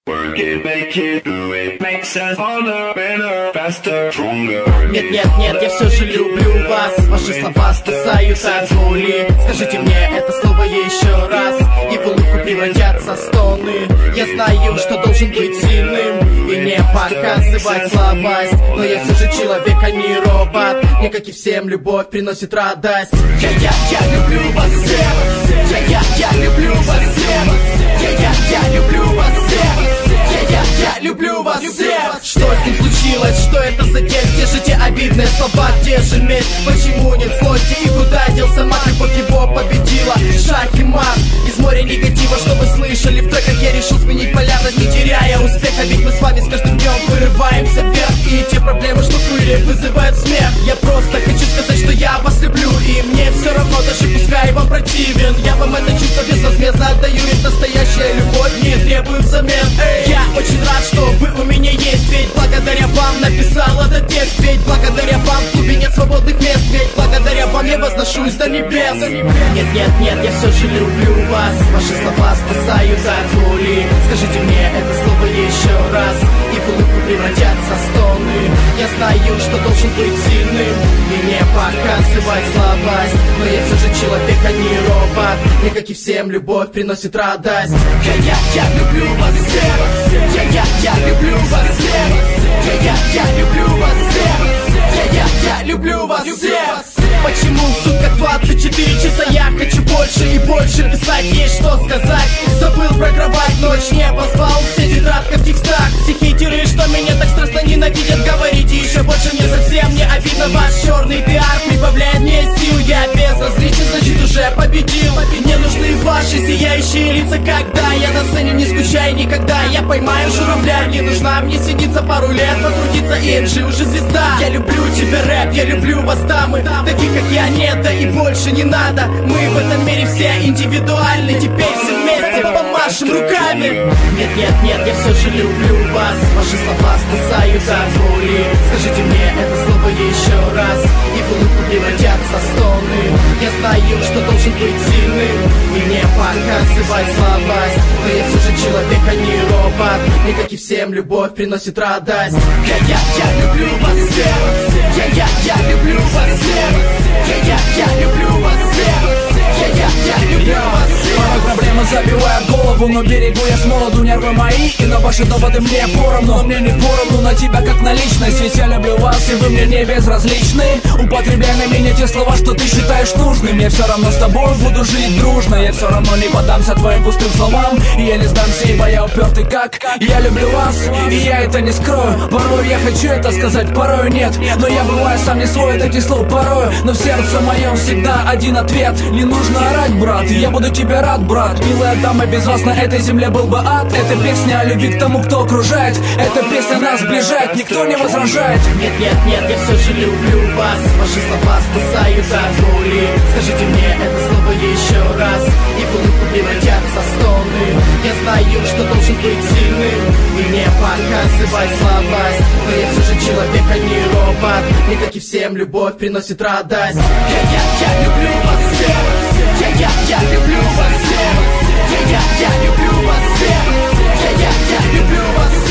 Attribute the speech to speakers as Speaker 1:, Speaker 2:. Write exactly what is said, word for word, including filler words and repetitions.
Speaker 1: Work it, make it, do it, makes us harder, better, faster, stronger.
Speaker 2: Нет, нет, нет, я все же люблю вас. Ваши слова спасают от боли. Скажите мне это слово еще раз, и в улыбку превратятся стоны. Я знаю, что должен быть сильным и не показывать слабость, но я все же человек, а не робот. Мне, как и всем, любовь приносит радость. Я, я, я люблю вас всех. Я, я, я люблю вас всех. Я, я, я люблю вас всех. Я, я, я люблю вас всех. Что с ним случилось? Что это за текст? Где же те обидные слова? Где же месть? Почему нет злости? И куда делся мат? Любовь его победила. Шах и мат. Из моря негатива, что вы слышали в треках, я решил сменить полярность, не теряя успеха. Ведь мы с вами с каждым днем вырываемся вверх, и те проблемы, что были, вызывают смех. Я просто хочу сказать, что я вас люблю, и мне все равно, даже пускай вам противен. Я вам это чувство безвозмездно отдаю, ведь настоящая любовь не требует взамен. Эй, я очень рад, что вы у меня есть, ведь благодаря вам написал этот текст. Ведь благодаря вам в клубе нет свободных мест, ведь благодаря вам я возношусь до небес. Нет, нет, нет, я все же люблю вас. Ваши слова спасают от боли. Скажите мне это слово еще раз, и в улыбку превратятся стоны. Я знаю, что должен быть сильным и не показывать слабость, но я все же человек, а не робот. Мне, как и всем, любовь приносит радость. Я, я, я люблю вас всех. Я, я, я люблю вас всех. Я, я, я люблю вас всех. Я, я, я люблю вас всех. Почему в сутках двадцать четыре часа я хочу больше и больше писать, есть что сказать. Забыл про кровать, ночь не поспал, все тетрадка в текстах. Все хейтеры, что меня так страстно ненавидят, говорите еще больше, мне совсем не обидно. Ваш черный пиар прибавляет мне сил, я безразличен, значит уже победил. Мне нужны ваши сияющие лица, когда я на сцене, не скучай никогда. Я поймаю журавля, не нужна мне сидеться пару лет, потрудиться, Энджи уже звезда. Я люблю тебя, рэп, я люблю вас, дамы, таких как я нет, да и больше не надо. Мы в этом мире все индивидуальны, теперь все вместе помашем руками. Нет, нет, нет, я все же люблю вас. Ваши слова спасают от боли. Скажите мне это слово еще раз, и в улыбку превратятся стоны. Я знаю, что должен быть сильным и не показывать слабость, но я все же человек, а не робот. Мне, как и всем, любовь приносит радость. Я, я, я люблю вас всех. Я, я, я люблю вас всех. Я, я, я люблю вас всех. Я, я, я люблю вас всех.
Speaker 3: Порой проблемы забивают голову, но берегу я с молоду нервы мои, и на ваши доводы мне поровну. Но мне не поровну на тебя как на личность, ведь я люблю вас, и вы мне не безразличны. Употребляй на меня те слова, что ты считаешь нужным. Мне все равно с тобой буду жить дружно. Я все равно не поддамся твоим пустым словам, и я не сдамся, ибо я упертый как. Я люблю вас, и я это не скрою. Порой я хочу это сказать, порой нет, но я бываю сам не свой от этих слов порою. Но в сердце моем всегда один ответ: не нужно орать, брат, я буду тебе рад, брат. Милая дама, без вас на этой земле был бы ад. Это песня о любви к тому, кто окружает. Эта песня нас сближает, никто не возражает.
Speaker 2: Нет, нет, нет, я все же люблю вас. Ваши слова спасают от боли. Скажите мне это слово еще раз, и в улыбку превратятся стоны. Я знаю, что должен быть сильным и не показывать слабость, но я все же человек, а не робот. Мне, как и всем, любовь приносит радость. Я, я, я люблю вас всех. Я, я, я люблю вас всех. Я, я, я люблю вас всех. Я, я, я люблю вас всех.